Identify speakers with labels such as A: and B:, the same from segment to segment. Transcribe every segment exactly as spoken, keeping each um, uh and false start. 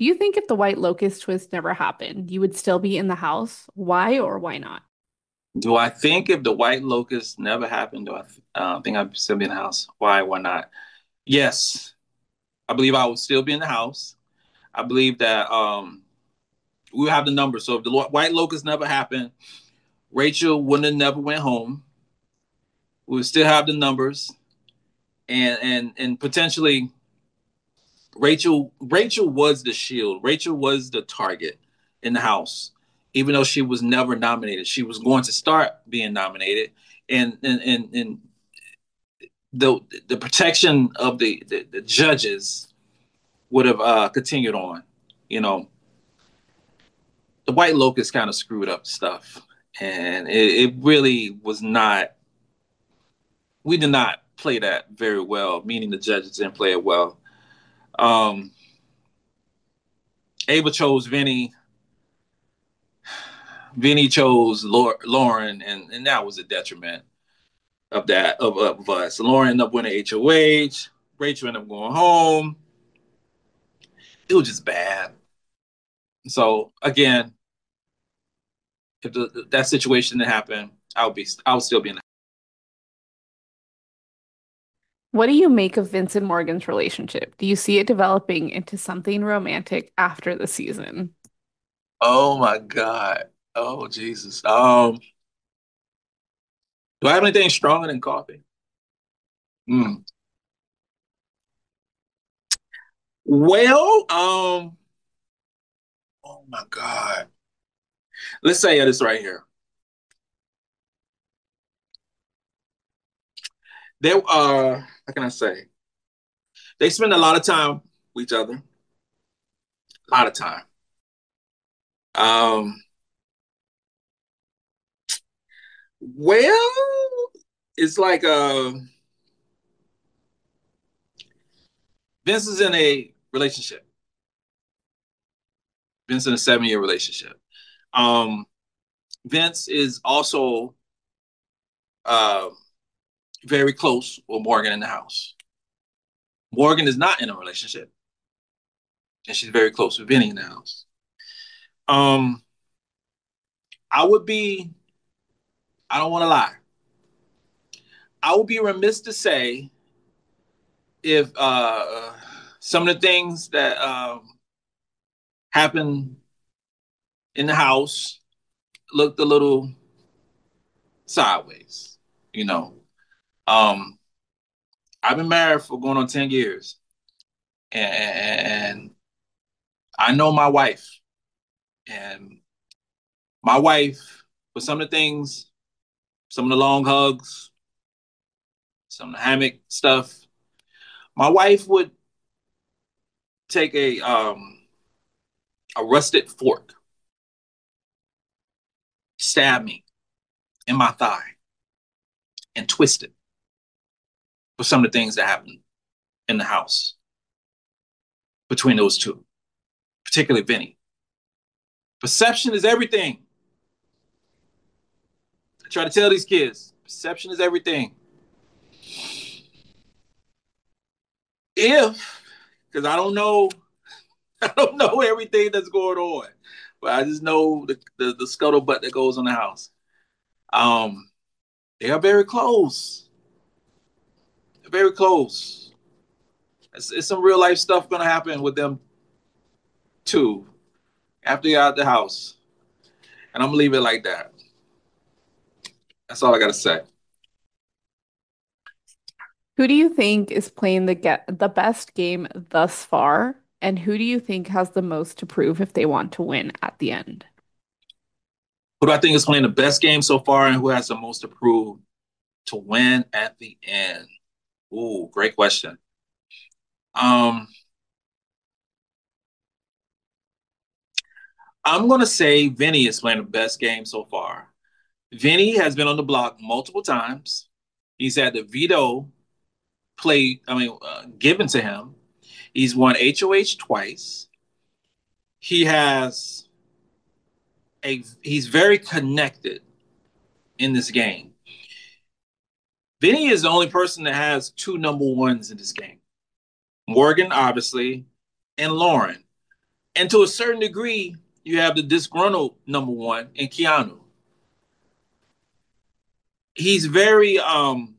A: Do you think if the White Locust twist never happened, you would still be in the house? Why or why not?
B: Do I think if the white locust never happened, do I uh, think I'd still be in the house? Why? Why not? Yes, I believe I would still be in the house. I believe that um, we have the numbers. So if the white locust never happened, Rachel wouldn't have never went home. We would still have the numbers, and and and potentially Rachel Rachel was the shield. Rachel was the target in the house, even though she was never nominated. She was going to start being nominated, and and and, and the the protection of the the, the judges would have uh, continued on. You know, the White Locust kind of screwed up stuff, and it, it really was not. We did not play that very well. Meaning the judges didn't play it well. Um, Ava chose Vinny. Vinny chose Lauren, and, and that was a detriment of that of, of us. Lauren ended up winning H O H. Rachel ended up going home. It was just bad. So again, if the, that situation didn't happen, I would be I would still be in the.
A: What do you make of Vince and Morgan's relationship? Do you see it developing into something romantic after the season?
B: Oh my God. Oh Jesus. Um, do I have anything stronger than coffee? Mm. Well, um, oh my God. Let's say this right here. There are, how can I say? They spend a lot of time with each other. A lot of time. Um, well, it's like uh Vince is in a relationship. Vince in a seven year relationship. Um, Vince is also uh, very close with Morgan in the house. Morgan is not in a relationship, and she's very close with Vinny in the house. Um, I would be, I don't want to lie, I would be remiss to say if uh, some of the things that um, happened in the house looked a little sideways. You know, um, I've been married for going on ten years, and I know my wife, and my wife, for some of the things, some of the long hugs, some of the hammock stuff, my wife would take a um, a rusted fork, stab me in my thigh, and twist it for some of the things that happened in the house between those two, particularly Vinny. Perception is everything. I try to tell these kids, perception is everything. If, because I don't know, I don't know everything that's going on, but I just know the, the, the scuttlebutt that goes on the house. Um, they are very close, very close. It's, it's some real life stuff gonna happen with them too after you're out the house, and I'm gonna leave it like that. That's all I gotta say.
A: Who do you think is playing the get the best game thus far? And who do you think has the most to prove if they want to win at the end?
B: Who do I think is playing the best game so far, and who has the most to prove to win at the end? Ooh, great question. Um, I'm gonna say Vinny is playing the best game so far. Vinny has been on the block multiple times. He's had the veto play, I mean, uh, given to him. He's won H O H twice. He has a he's very connected in this game. Vinny is the only person that has two number ones in this game. Morgan, obviously, and Lauren. And to a certain degree, you have the disgruntled number one in Keanu. He's very um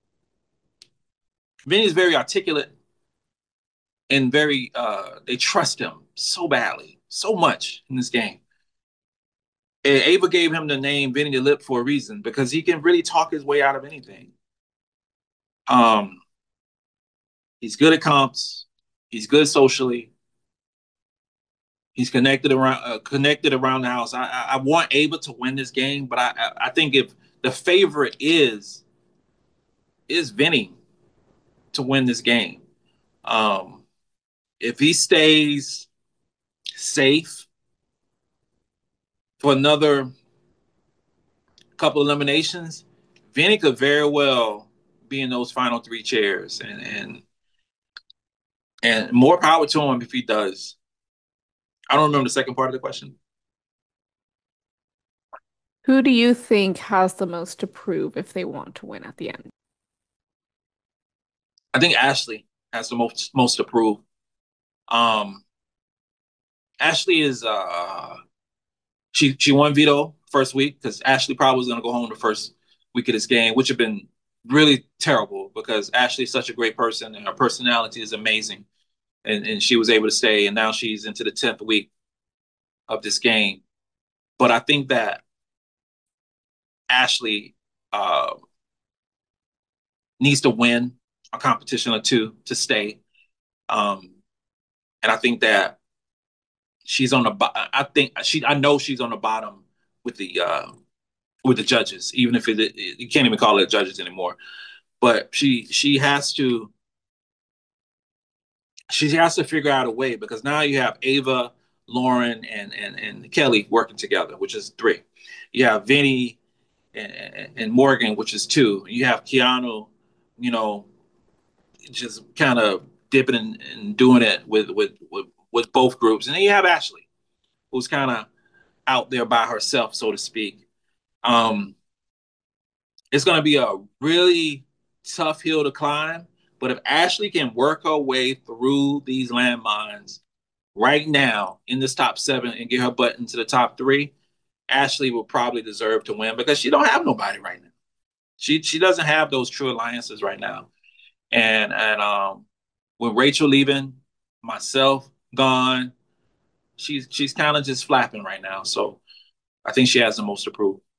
B: Vinny's very articulate and very uh they trust him so badly, so much in this game. And Ava gave him the name Vinny the Lip for a reason because he can really talk his way out of anything. Um, he's good at comps. He's good socially. He's connected around uh, connected around the house. I, I I want Ava to win this game, but I I, I think if the favorite is is Vinny to win this game. Um, if he stays safe for another couple eliminations, Vinny could very well be in those final three chairs, and and and more power to him if he does. I don't remember the second part of the question.
A: Who do you think has the most to prove if they want to win at the end?
B: I think Ashley has the most most to prove. Um, Ashley is uh she she won veto first week because Ashley probably was gonna go home the first week of this game, which have been really terrible because Ashley's such a great person and her personality is amazing. And and she was able to stay, and now she's into the tenth week of this game. But I think that Ashley uh, needs to win a competition or two to stay. Um, and I think that she's on the. I think she. I know she's on the bottom with the uh, with the judges, even if it, it you can't even call it judges anymore. But she she has to she has to figure out a way because now you have Ava, Lauren, and and and Kelly working together, which is three. You have Vinny and, and Morgan, which is two. You have Keanu, you know, just kind of dipping and, and doing it with, with with with both groups, and then you have Ashley, who's kind of out there by herself, so to speak. Um, it's going to be a really tough hill to climb, but if Ashley can work her way through these landmines right now in this top seven and get her butt into the top three, Ashley will probably deserve to win because she don't have nobody right now. She she doesn't have those true alliances right now. And and um with Rachel leaving, myself gone, she's she's kind of just flapping right now. So I think she has the most to prove.